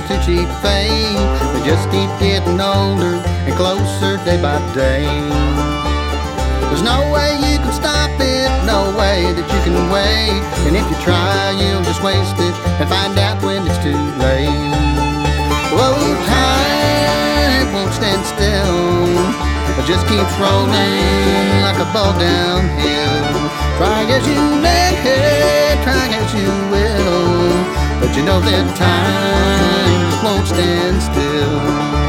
to cheap fame. They just keep getting older and closer day by day. There's no way you can stop it, no way that you can wait. And if you try, you'll just waste it and find out when it's too late. Whoa, time won't stand still, it just keeps rolling like a ball downhill. Try as you may, try as you will, but you know that time won't stand still.